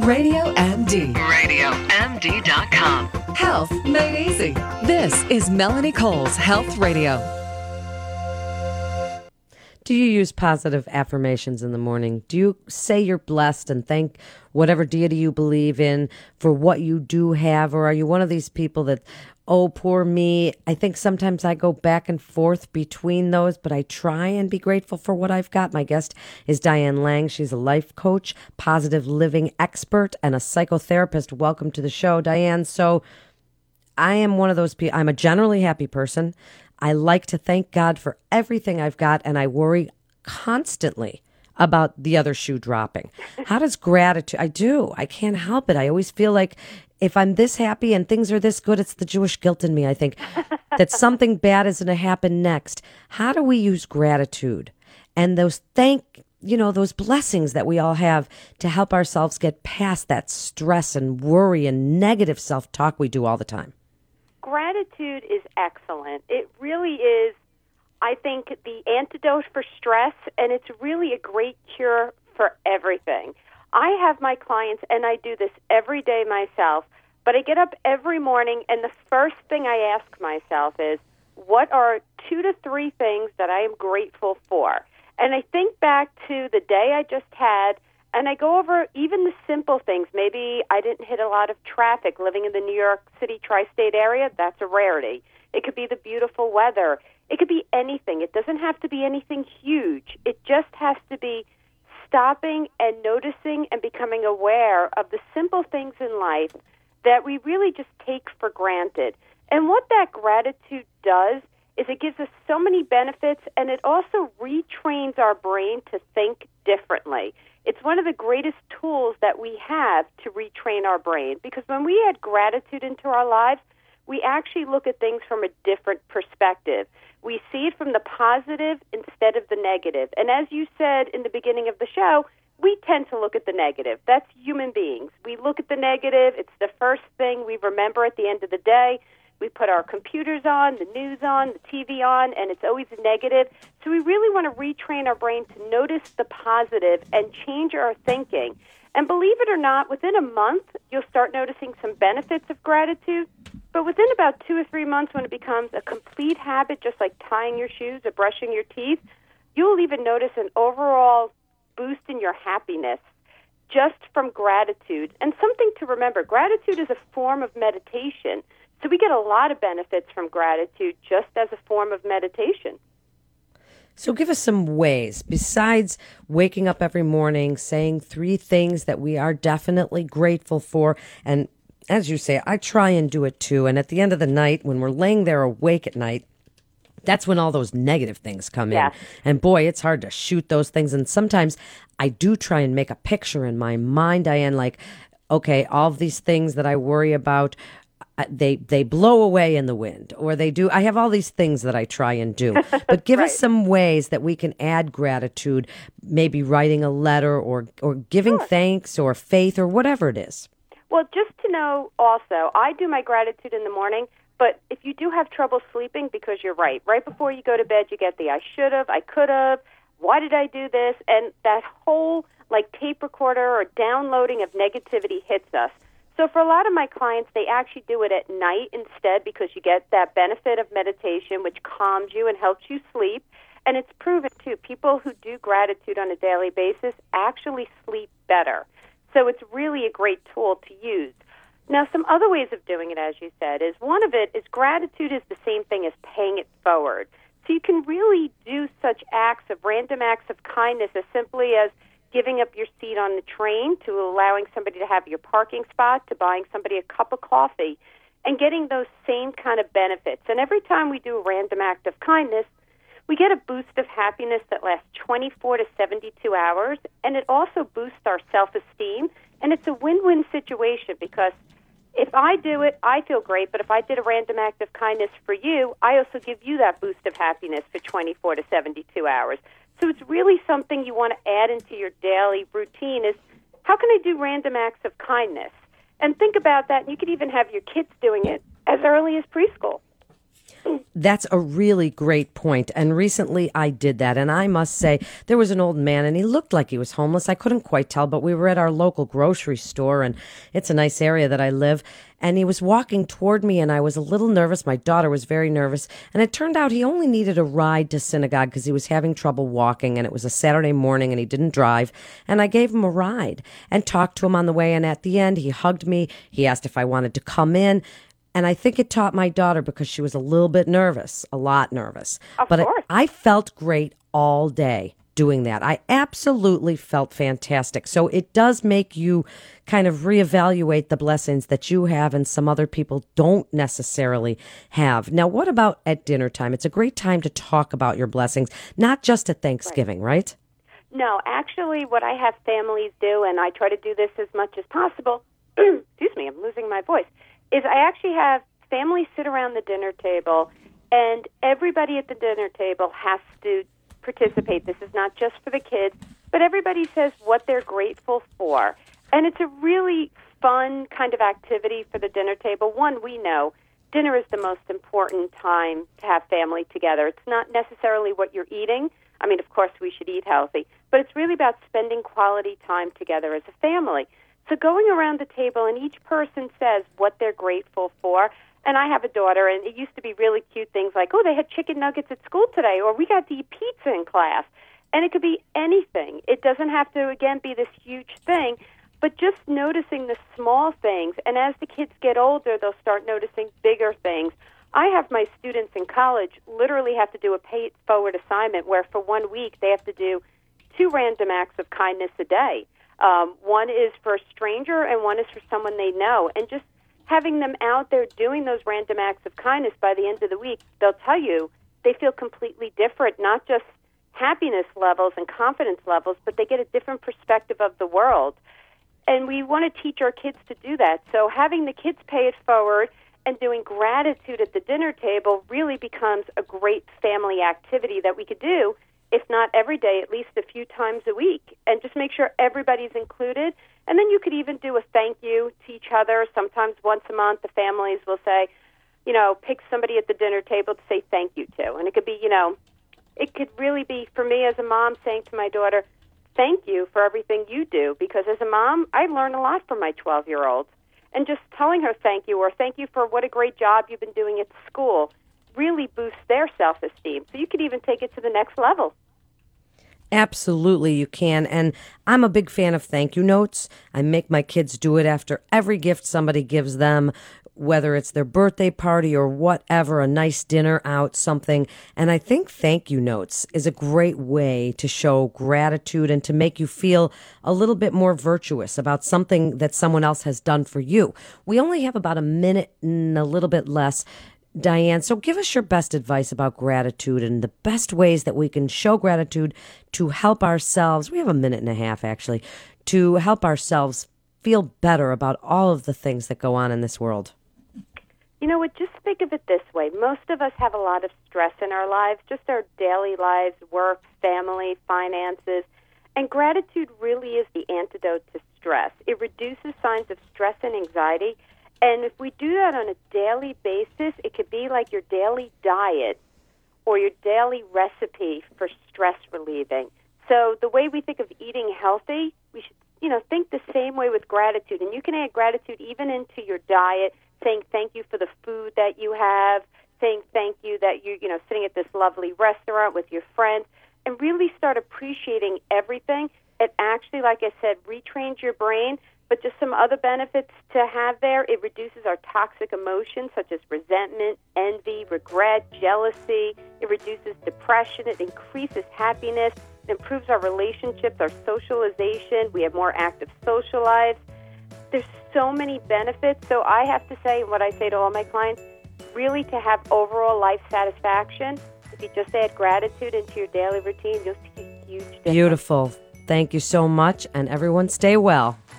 RadioMD. RadioMD.com. Health made easy. This is Melanie Cole's Health Radio. Do you use positive affirmations in the morning? Do you say you're blessed and thank whatever deity you believe in for what you do have? Or are you one of these people that, oh, poor me? I think sometimes I go back and forth between those, but I try and be grateful for what I've got. My guest is Diane Lang. She's a life coach, positive living expert, and a psychotherapist. Welcome to the show, Diane. So I am one of those people. I'm a generally happy person. I like to thank God for everything I've got, and I worry constantly about the other shoe dropping. How does gratitude? I do. I can't help it. I always feel like if I'm this happy and things are this good, it's the Jewish guilt in me, I think, that something bad is going to happen next. How do we use gratitude and those those blessings that we all have to help ourselves get past that stress and worry and negative self-talk we do all the time? Gratitude is excellent. It really is, I think, the antidote for stress, and it's really a great cure for everything. I have my clients, and I do this every day myself, but I get up every morning, and the first thing I ask myself is, what are 2 to 3 things that I am grateful for? And I think back to the day I just had, and I go over even the simple things. Maybe I didn't hit a lot of traffic living in the New York City tri-state area. That's a rarity. It could be the beautiful weather. It could be anything. It doesn't have to be anything huge. It just has to be stopping and noticing and becoming aware of the simple things in life that we really just take for granted. And what that gratitude does is it gives us so many benefits, and it also retrains our brain to think differently. It's one of the greatest tools that we have to retrain our brain, because when we add gratitude into our lives, we actually look at things from a different perspective. We see it from the positive instead of the negative. And as you said in the beginning of the show, we tend to look at the negative. That's human beings. We look at the negative. It's the first thing we remember at the end of the day. We put our computers on, the news on, the TV on, and it's always negative. So we really want to retrain our brain to notice the positive and change our thinking. And believe it or not, within a month, you'll start noticing some benefits of gratitude. But within about 2 or 3 months, when it becomes a complete habit, just like tying your shoes or brushing your teeth, you'll even notice an overall boost in your happiness just from gratitude. And something to remember, gratitude is a form of meditation. So we get a lot of benefits from gratitude just as a form of meditation. So give us some ways, besides waking up every morning, saying 3 things that we are definitely grateful for. And as you say, I try and do it too. And at the end of the night, when we're laying there awake at night, that's when all those negative things come in. And boy, it's hard to shoot those things. And sometimes I do try and make a picture in my mind, Diane, like, okay, all of these things that I worry about, they blow away in the wind, or they do. I have all these things that I try and do, but give us some ways that we can add gratitude, maybe writing a letter or giving thanks or faith or whatever it is. Well, just to know also, I do my gratitude in the morning, but if you do have trouble sleeping, because you're right before you go to bed, you get the I should have, I could have, why did I do this? And that whole tape recorder or downloading of negativity hits us. So for a lot of my clients, they actually do it at night instead, because you get that benefit of meditation, which calms you and helps you sleep. And it's proven, too, people who do gratitude on a daily basis actually sleep better. So it's really a great tool to use. Now, some other ways of doing it, as you said, is one of it is gratitude is the same thing as paying it forward. So you can really do such random acts of kindness as simply as giving up your seat on the train, to allowing somebody to have your parking spot, to buying somebody a cup of coffee, and getting those same kind of benefits. And every time we do a random act of kindness, we get a boost of happiness that lasts 24 to 72 hours, and it also boosts our self-esteem. And it's a win-win situation, because if I do it, I feel great, but if I did a random act of kindness for you, I also give you that boost of happiness for 24 to 72 hours. So it's really something you want to add into your daily routine is, how can I do random acts of kindness? And think about that. You could even have your kids doing it as early as preschool. That's a really great point. And recently I did that. And I must say, there was an old man and he looked like he was homeless. I couldn't quite tell, but we were at our local grocery store, and it's a nice area that I live. And he was walking toward me, and I was a little nervous. My daughter was very nervous. And it turned out he only needed a ride to synagogue because he was having trouble walking, and it was a Saturday morning and he didn't drive. And I gave him a ride and talked to him on the way. And at the end, he hugged me. He asked if I wanted to come in. And I think it taught my daughter because she was a little bit nervous, a lot nervous. Of but course. I felt great all day doing that. I absolutely felt fantastic. So it does make you kind of reevaluate the blessings that you have and some other people don't necessarily have. Now, what about at dinner time? It's a great time to talk about your blessings, not just at Thanksgiving, right? No, actually, what I have families do, and I try to do this as much as possible, excuse me, I'm losing my voice, is I actually have families sit around the dinner table, and everybody at the dinner table has to participate. This is not just for the kids, but everybody says what they're grateful for. And it's a really fun kind of activity for the dinner table. One, we know dinner is the most important time to have family together. It's not necessarily what you're eating. I mean, of course, we should eat healthy, but it's really about spending quality time together as a family. So going around the table and each person says what they're grateful for. And I have a daughter, and it used to be really cute things like, oh, they had chicken nuggets at school today, or we got to eat pizza in class. And it could be anything. It doesn't have to, again, be this huge thing, but just noticing the small things. And as the kids get older, they'll start noticing bigger things. I have my students in college literally have to do a pay-it-forward assignment where for 1 week they have to do 2 random acts of kindness a day. One is for a stranger and one is for someone they know. And just having them out there doing those random acts of kindness by the end of the week, they'll tell you they feel completely different, not just happiness levels and confidence levels, but they get a different perspective of the world. And we want to teach our kids to do that. So having the kids pay it forward and doing gratitude at the dinner table really becomes a great family activity that we could do, if not every day, at least a few times a week, and just make sure everybody's included. And then you could even do a thank you to each other. Sometimes once a month, the families will say, you know, pick somebody at the dinner table to say thank you to. And it could be, you know, it could really be, for me as a mom, saying to my daughter, thank you for everything you do. Because as a mom, I learn a lot from my 12-year-old. And just telling her thank you, or thank you for what a great job you've been doing at school, really boosts their self-esteem. So you could even take it to the next level. Absolutely, you can. And I'm a big fan of thank you notes. I make my kids do it after every gift somebody gives them, whether it's their birthday party or whatever, a nice dinner out, something. And I think thank you notes is a great way to show gratitude and to make you feel a little bit more virtuous about something that someone else has done for you. We only have about a minute and a little bit less, Diane, so give us your best advice about gratitude and the best ways that we can show gratitude to help ourselves. We have a minute and a half, actually, to help ourselves feel better about all of the things that go on in this world. You know what, just think of it this way. Most of us have a lot of stress in our lives, just our daily lives, work, family, finances. And gratitude really is the antidote to stress. It reduces signs of stress and anxiety. And if we do that on a daily basis, it could be like your daily diet or your daily recipe for stress relieving. So the way we think of eating healthy, we should, think the same way with gratitude. And you can add gratitude even into your diet, saying thank you for the food that you have, saying thank you that you're, sitting at this lovely restaurant with your friends, and really start appreciating everything. It actually, like I said, retrains your brain. But just some other benefits to have there, it reduces our toxic emotions such as resentment, envy, regret, jealousy. It reduces depression. It increases happiness. It improves our relationships, our socialization. We have more active social lives. There's so many benefits. So I have to say, what I say to all my clients, really to have overall life satisfaction, if you just add gratitude into your daily routine, you'll see a huge difference. Beautiful. Thank you so much, and everyone stay well.